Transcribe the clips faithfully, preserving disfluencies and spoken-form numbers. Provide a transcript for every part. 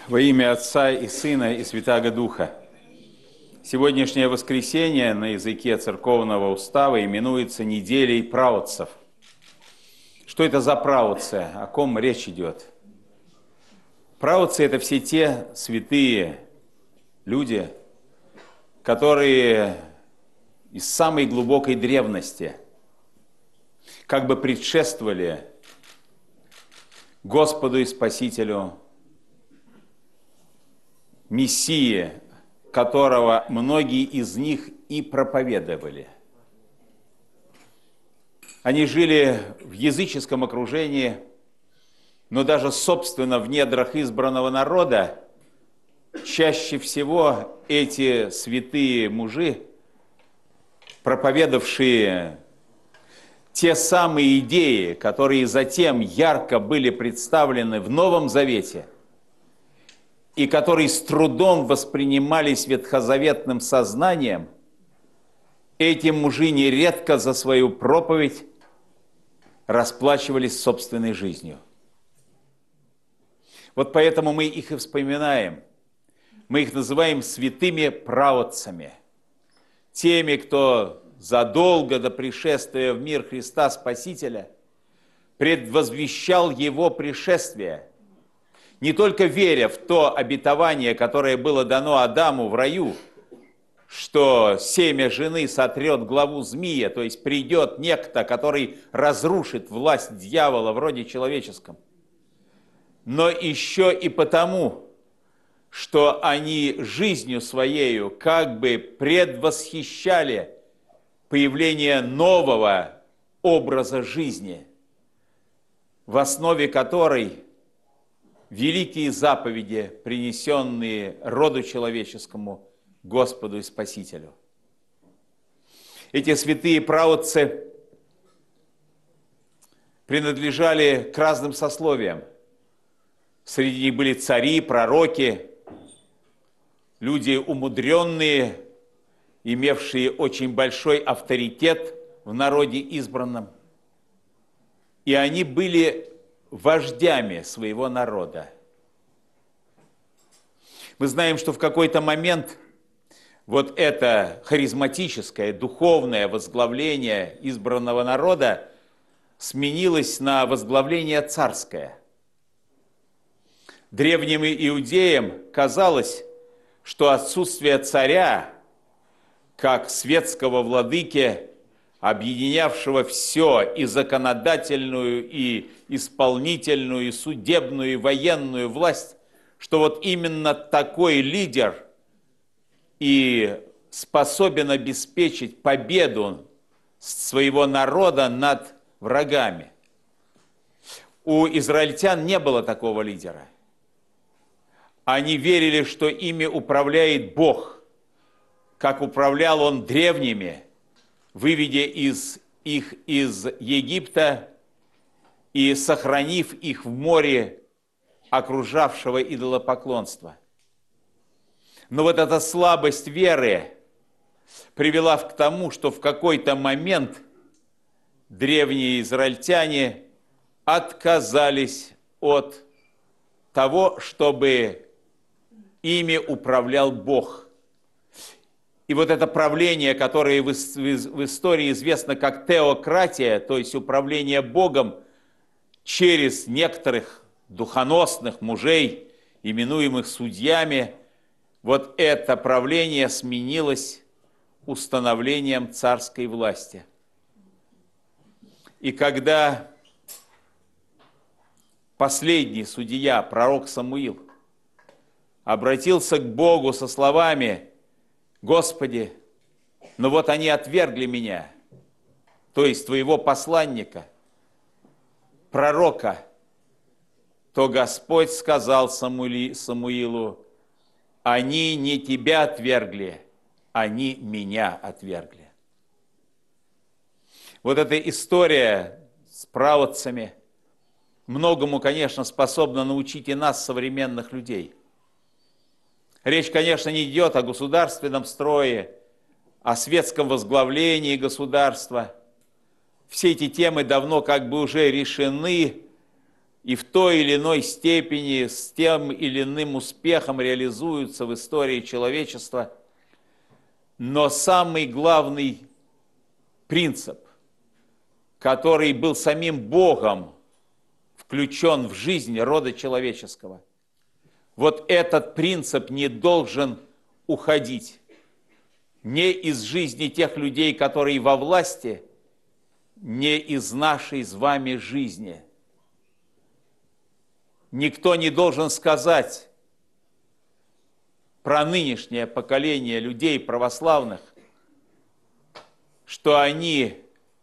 Во имя Отца и Сына и Святаго Духа. Сегодняшнее воскресенье на языке церковного устава именуется неделей праотцев. Что это за праотцы? О ком речь идет? Праотцы – это все те святые люди, которые из самой глубокой древности как бы предшествовали Господу и Спасителю, Мессии, которого многие из них и проповедовали. Они жили в языческом окружении, но даже, собственно, в недрах избранного народа чаще всего эти святые мужи, проповедовавшие те самые идеи, которые затем ярко были представлены в Новом Завете, и которые с трудом воспринимались ветхозаветным сознанием, эти мужи нередко за свою проповедь расплачивались собственной жизнью. Вот поэтому мы их и вспоминаем. Мы их называем святыми праотцами. Теми, кто задолго до пришествия в мир Христа Спасителя предвозвещал Его пришествие, не только веря в то обетование, которое было дано Адаму в раю, что семя жены сотрет главу змея, то есть придет некто, который разрушит власть дьявола в роде человеческом, но еще и потому, что они жизнью своею как бы предвосхищали появление нового образа жизни, в основе которой великие заповеди, принесенные роду человеческому, Господу и Спасителю. Эти святые праотцы принадлежали к разным сословиям. Среди них были цари, пророки, люди умудренные, имевшие очень большой авторитет в народе избранном. И они были вождями своего народа. Мы знаем, что в какой-то момент вот это харизматическое, духовное возглавление избранного народа сменилось на возглавление царское. Древним иудеям казалось, что отсутствие царя, как светского владыки, объединявшего все, и законодательную, и исполнительную, и судебную, и военную власть, что вот именно такой лидер и способен обеспечить победу своего народа над врагами. У израильтян не было такого лидера. Они верили, что ими управляет Бог, как управлял Он древними, выведя из, их из Египта и сохранив их в море окружавшего идолопоклонства. Но вот эта слабость веры привела к тому, что в какой-то момент древние израильтяне отказались от того, чтобы ими управлял Бог. И вот это правление, которое в истории известно как теократия, то есть управление Богом через некоторых духоносных мужей, именуемых судьями, вот это правление сменилось установлением царской власти. И когда последний судья, пророк Самуил, обратился к Богу со словами: «Господи, но вот они отвергли меня», то есть твоего посланника, пророка, то Господь сказал Самуилу: «Они не тебя отвергли, они меня отвергли». Вот эта история с праотцами многому, конечно, способна научить и нас, современных людей. Речь, конечно, не идет о государственном строе, о светском возглавлении государства. Все эти темы давно как бы уже решены и в той или иной степени с тем или иным успехом реализуются в истории человечества. Но самый главный принцип, который был самим Богом включен в жизнь рода человеческого, вот этот принцип не должен уходить не из жизни тех людей, которые во власти, не из нашей с вами жизни. Никто не должен сказать про нынешнее поколение людей православных, что они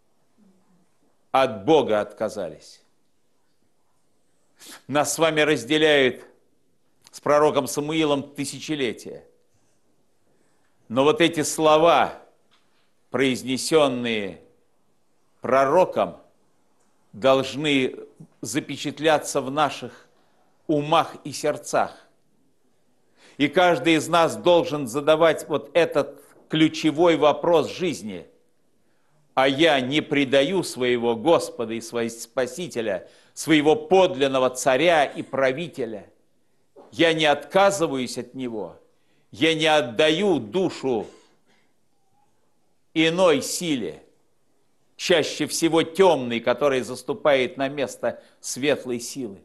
от Бога отказались. Нас с вами разделяют с пророком Самуилом тысячелетия. Но вот эти слова, произнесенные пророком, должны запечатляться в наших умах и сердцах. И каждый из нас должен задавать вот этот ключевой вопрос жизни. А я не предаю своего Господа и своего Спасителя, своего подлинного царя и правителя. Я не отказываюсь от Него. Я не отдаю душу иной силе, чаще всего темной, которая заступает на место светлой силы.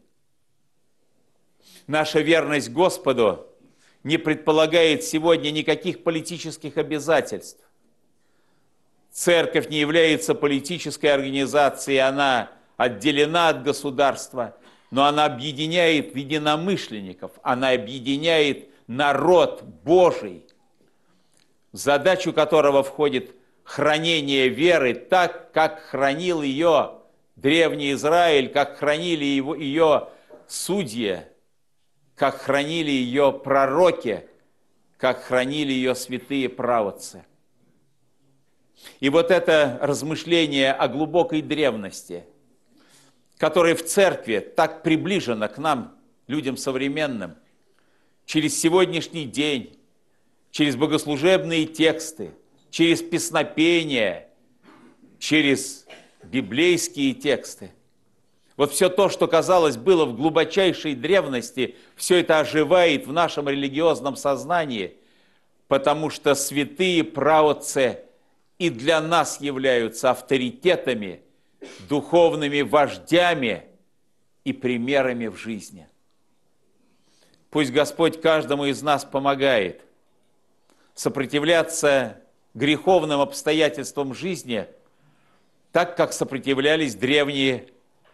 Наша верность Господу не предполагает сегодня никаких политических обязательств. Церковь не является политической организацией, она отделена от государства, но она объединяет единомышленников, она объединяет народ Божий, в задачу которого входит хранение веры так, как хранил ее древний Израиль, как хранили его, ее судьи, как хранили ее пророки, как хранили ее святые праотцы. И вот это размышление о глубокой древности, которое в церкви так приближено к нам, людям современным, через сегодняшний день, через богослужебные тексты, через песнопения, через библейские тексты. Вот все то, что, казалось, было в глубочайшей древности, все это оживает в нашем религиозном сознании, потому что святые праотцы и для нас являются авторитетами, духовными вождями и примерами в жизни. Пусть Господь каждому из нас помогает сопротивляться греховным обстоятельствам жизни, так как сопротивлялись древние,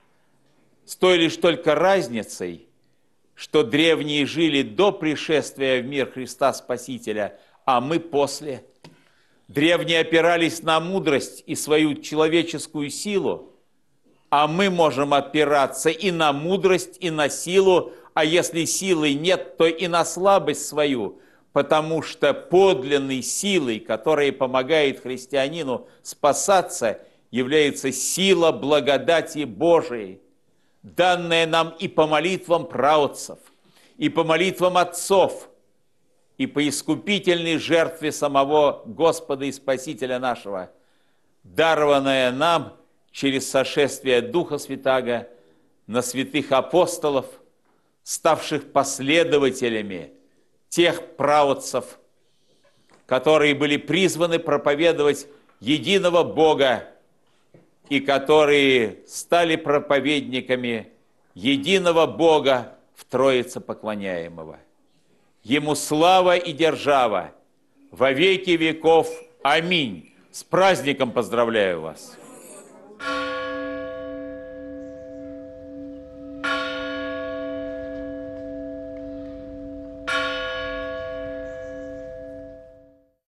с той лишь только разницей, что древние жили до пришествия в мир Христа Спасителя, а мы после. Древние опирались на мудрость и свою человеческую силу, а мы можем опираться и на мудрость, и на силу, а если силы нет, то и на слабость свою, потому что подлинной силой, которая помогает христианину спасаться, является сила благодати Божией, данная нам и по молитвам праотцев, и по молитвам отцов, и по искупительной жертве самого Господа и Спасителя нашего, дарованная нам через сошествие Духа Святаго на святых апостолов, ставших последователями тех праотцев, которые были призваны проповедовать единого Бога и которые стали проповедниками единого Бога в Троице поклоняемого. Ему слава и держава во веки веков. Аминь. С праздником поздравляю вас!